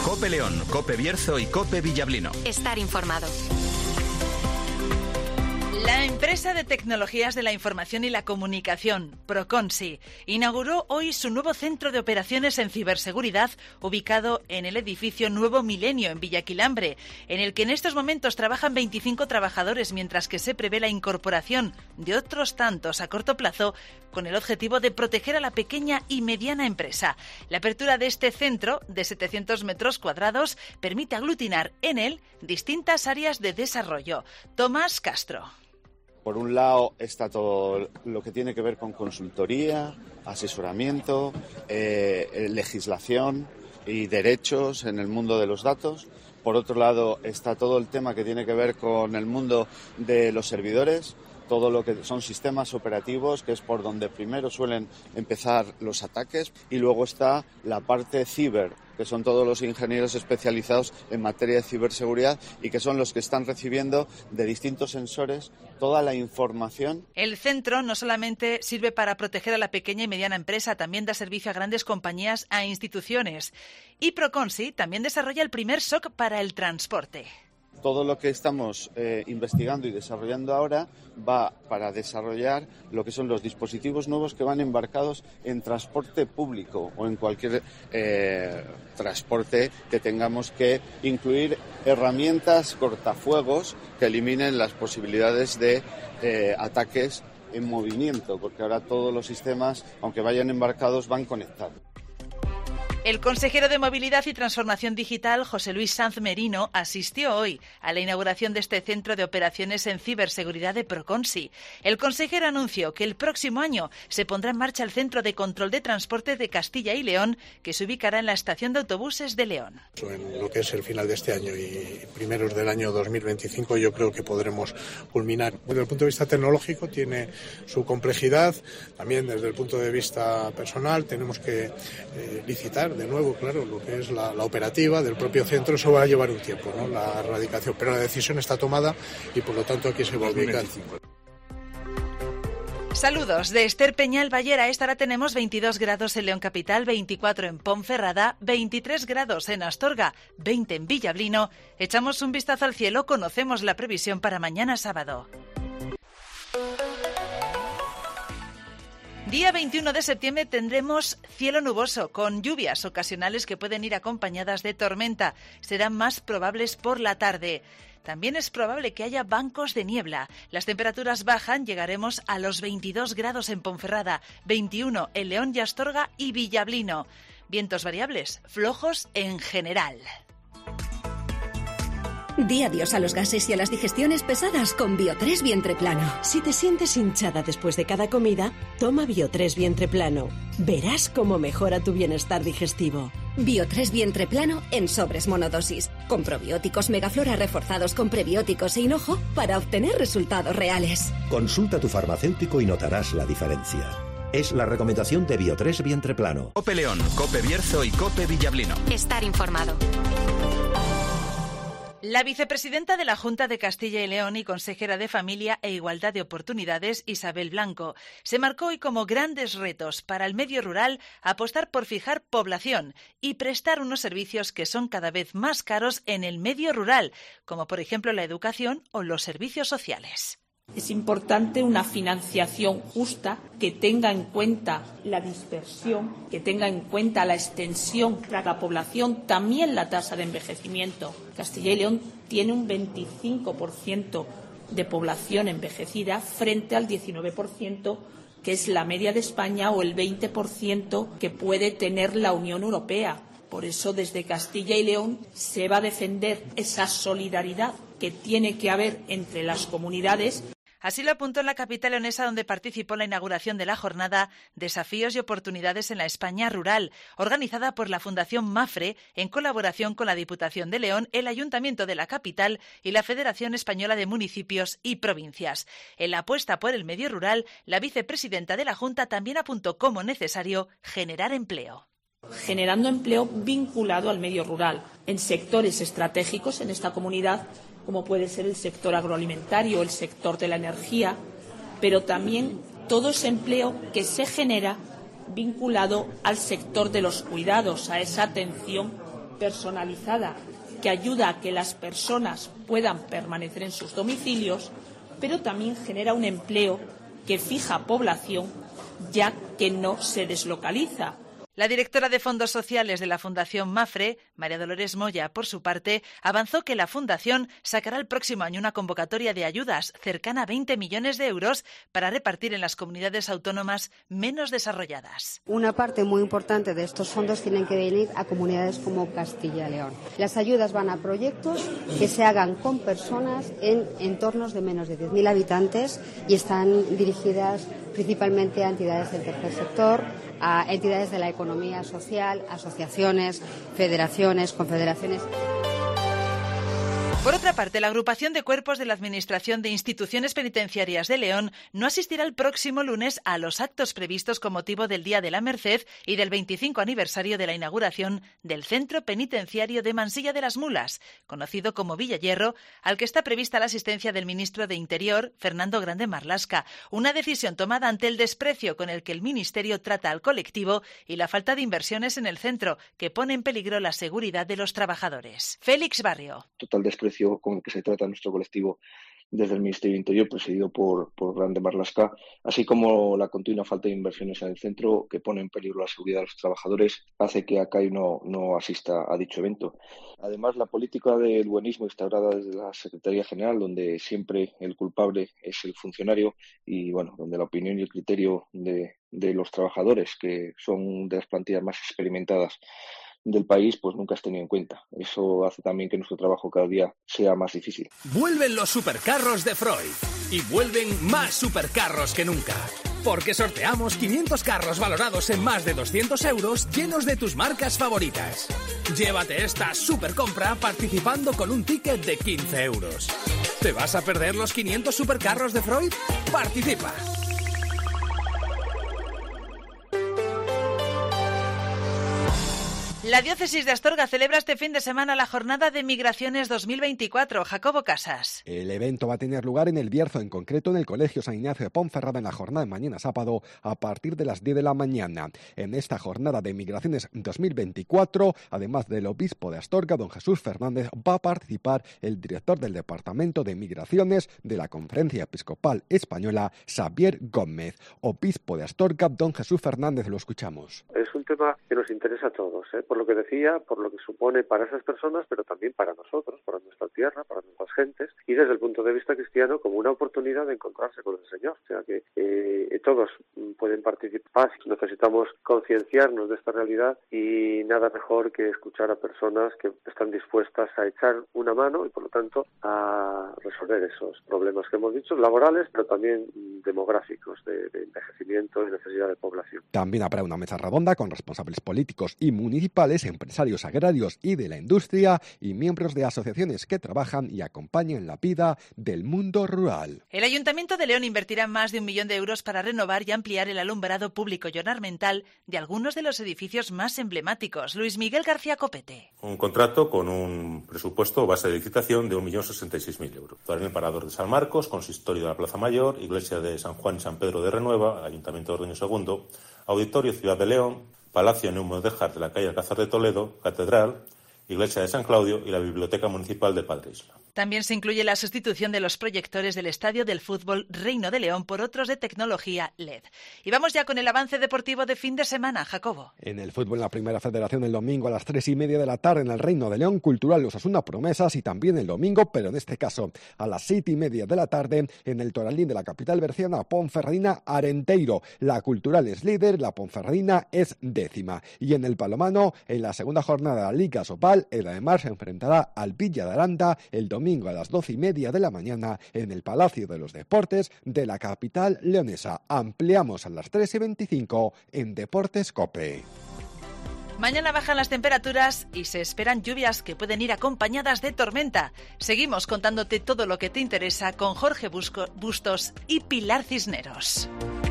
COPE León, COPE Bierzo y COPE Villablino. Estar informado. La empresa de tecnologías de la información y la comunicación, Proconsi, inauguró hoy su nuevo centro de operaciones en ciberseguridad ubicado en el edificio Nuevo Milenio en Villaquilambre, en el que en estos momentos trabajan 25 trabajadores, mientras que se prevé la incorporación de otros tantos a corto plazo con el objetivo de proteger a la pequeña y mediana empresa. La apertura de este centro de 700 metros cuadrados permite aglutinar en él distintas áreas de desarrollo. Tomás Castro. Por un lado está todo lo que tiene que ver con consultoría, asesoramiento, legislación y derechos en el mundo de los datos. Por otro lado está todo el tema que tiene que ver con el mundo de los servidores, todo lo que son sistemas operativos, que es por donde primero suelen empezar los ataques, y luego está la parte ciber, que son todos los ingenieros especializados en materia de ciberseguridad y que son los que están recibiendo de distintos sensores toda la información. El centro no solamente sirve para proteger a la pequeña y mediana empresa, también da servicio a grandes compañías, a instituciones. Y Proconsi también desarrolla el primer SOC para el transporte. Todo lo que estamos investigando y desarrollando ahora va para desarrollar lo que son los dispositivos nuevos que van embarcados en transporte público o en cualquier transporte que tengamos que incluir herramientas cortafuegos que eliminen las posibilidades de ataques en movimiento, porque ahora todos los sistemas, aunque vayan embarcados, van conectados. El consejero de Movilidad y Transformación Digital, José Luis Sanz Merino, asistió hoy a la inauguración de este centro de operaciones en ciberseguridad de Proconsi. El consejero anunció que el próximo año se pondrá en marcha el Centro de Control de Transporte de Castilla y León, que se ubicará en la estación de autobuses de León. En lo que es el final de este año y primeros del año 2025 yo creo que podremos culminar. Desde el punto de vista tecnológico tiene su complejidad, también desde el punto de vista personal tenemos que licitar de nuevo, claro, lo que es la operativa del propio centro. Eso va a llevar un tiempo, ¿no?, la erradicación, pero la decisión está tomada y por lo tanto aquí se va a ubicar. Saludos de Esther Peñal Bayer. A esta hora tenemos 22 grados en León Capital, 24 en Ponferrada, 23 grados en Astorga, 20 en Villablino. Echamos un vistazo al cielo, conocemos la previsión para mañana sábado. Día 21 de septiembre tendremos cielo nuboso, con lluvias ocasionales que pueden ir acompañadas de tormenta. Serán más probables por la tarde. También es probable que haya bancos de niebla. Las temperaturas bajan, llegaremos a los 22 grados en Ponferrada, 21 en León y Astorga y Villablino. Vientos variables, flojos en general. Di adiós a los gases y a las digestiones pesadas con Bio3 Vientre Plano. Si te sientes hinchada después de cada comida, toma Bio3 Vientre Plano. Verás cómo mejora tu bienestar digestivo. Bio3 Vientre Plano en sobres monodosis, con probióticos Megaflora reforzados con prebióticos e hinojo para obtener resultados reales. Consulta a tu farmacéutico y notarás la diferencia. Es la recomendación de Bio3 Vientre Plano. COPE León, COPE Bierzo y COPE Villablino. Estar informado. La vicepresidenta de la Junta de Castilla y León y consejera de Familia e Igualdad de Oportunidades, Isabel Blanco, se marcó hoy como grandes retos para el medio rural apostar por fijar población y prestar unos servicios que son cada vez más caros en el medio rural, como por ejemplo la educación o los servicios sociales. Es importante una financiación justa que tenga en cuenta la dispersión, que tenga en cuenta la extensión de la población, también la tasa de envejecimiento. Castilla y León tiene un 25% de población envejecida frente al 19% que es la media de España o el 20% que puede tener la Unión Europea. Por eso, desde Castilla y León se va a defender esa solidaridad que tiene que haber entre las comunidades. Así lo apuntó en la capital leonesa, donde participó en la inauguración de la jornada Desafíos y Oportunidades en la España Rural, organizada por la Fundación Mafre, en colaboración con la Diputación de León, el Ayuntamiento de la capital y la Federación Española de Municipios y Provincias. En la apuesta por el medio rural, la vicepresidenta de la Junta también apuntó como necesario generar empleo. Generando empleo vinculado al medio rural, en sectores estratégicos en esta comunidad, como puede ser el sector agroalimentario, el sector de la energía, pero también todo ese empleo que se genera vinculado al sector de los cuidados, a esa atención personalizada que ayuda a que las personas puedan permanecer en sus domicilios, pero también genera un empleo que fija población, ya que no se deslocaliza. La directora de Fondos Sociales de la Fundación Mafre, María Dolores Moya, por su parte, avanzó que la Fundación sacará el próximo año una convocatoria de ayudas cercana a 20 millones de euros para repartir en las comunidades autónomas menos desarrolladas. Una parte muy importante de estos fondos tienen que venir a comunidades como Castilla y León. Las ayudas van a proyectos que se hagan con personas en entornos de menos de 10.000 habitantes y están dirigidas principalmente a entidades del tercer sector, a entidades de la economía social, asociaciones, federaciones, confederaciones. Por otra parte, la agrupación de cuerpos de la Administración de Instituciones Penitenciarias de León no asistirá el próximo lunes a los actos previstos con motivo del Día de la Merced y del 25 aniversario de la inauguración del Centro Penitenciario de Mansilla de las Mulas, conocido como Villayerro, al que está prevista la asistencia del ministro de Interior, Fernando Grande Marlaska, una decisión tomada ante el desprecio con el que el Ministerio trata al colectivo y la falta de inversiones en el centro, que pone en peligro la seguridad de los trabajadores. Félix Barrio. Total desprecio con el que se trata nuestro colectivo desde el Ministerio de Interior, presidido por Grande Marlaska, así como la continua falta de inversiones en el centro que pone en peligro la seguridad de los trabajadores, hace que ACAI no asista a dicho evento. Además, la política del buenismo instaurada desde la Secretaría General, donde siempre el culpable es el funcionario y, donde la opinión y el criterio de los trabajadores, que son de las plantillas más experimentadas del país, pues nunca es tenido en cuenta. Eso hace también que nuestro trabajo cada día sea más difícil. Vuelven los supercarros de Freud y vuelven más supercarros que nunca. Porque sorteamos 500 carros valorados en más de 200 euros llenos de tus marcas favoritas. Llévate esta supercompra participando con un ticket de 15 euros. ¿Te vas a perder los 500 supercarros de Freud? ¡Participa! La diócesis de Astorga celebra este fin de semana la Jornada de Migraciones 2024. Jacobo Casas. El evento va a tener lugar en El Bierzo, en concreto en el Colegio San Ignacio de Ponferrada, en la jornada de mañana sábado a partir de las 10 de la mañana. En esta Jornada de Migraciones 2024, además del obispo de Astorga, don Jesús Fernández, va a participar el director del Departamento de Migraciones de la Conferencia Episcopal Española, Xavier Gómez. Obispo de Astorga, don Jesús Fernández, lo escuchamos. Es un tema que nos interesa a todos, por lo que decía, por lo que supone para esas personas, pero también para nosotros, para nuestra tierra, para nuestras gentes, y desde el punto de vista cristiano como una oportunidad de encontrarse con el Señor. O sea que todos pueden participar. Necesitamos concienciarnos de esta realidad y nada mejor que escuchar a personas que están dispuestas a echar una mano y por lo tanto a resolver esos problemas que hemos dicho, laborales, pero también demográficos, de envejecimiento y necesidad de población. También habrá una mesa redonda con responsables políticos y municipales, empresarios agrarios y de la industria y miembros de asociaciones que trabajan y acompañan la vida del mundo rural. El Ayuntamiento de León invertirá más de 1 millón de euros para renovar y ampliar el alumbrado público y ornamental de algunos de los edificios más emblemáticos. Luis Miguel García Copete. Un contrato con un presupuesto base de licitación de 1.066.000 euros. En el Parador de San Marcos, consistorio de la Plaza Mayor, Iglesia de San Juan y San Pedro de Renueva, Ayuntamiento de Ordeño II, Auditorio Ciudad de León, Palacio Neumodéjar de la calle Alcázar de Toledo, Catedral, Iglesia de San Claudio y la Biblioteca Municipal de Padre Isla. También se incluye la sustitución de los proyectores del Estadio del Fútbol Reino de León por otros de tecnología LED. Y vamos ya con el avance deportivo de fin de semana, Jacobo. En el fútbol, en la Primera Federación, el domingo a las 3:30 de la tarde en el Reino de León, Cultural Osasuna Promesas, y también el domingo, pero en este caso a las 7:30 de la tarde en el Toralín de la capital berciana, Ponferradina Arenteiro. La Cultural es líder, la Ponferradina es 10ª. Y en el Palomano, en la segunda jornada de la Liga Sopal, el además se enfrentará al Villa de Aranda el domingo a las 12:30 de la mañana en el Palacio de los Deportes de la capital leonesa. Ampliamos a las 13:25 en Deportes COPE. Mañana bajan las temperaturas y se esperan lluvias que pueden ir acompañadas de tormenta. Seguimos contándote todo lo que te interesa con Jorge Bustos y Pilar Cisneros.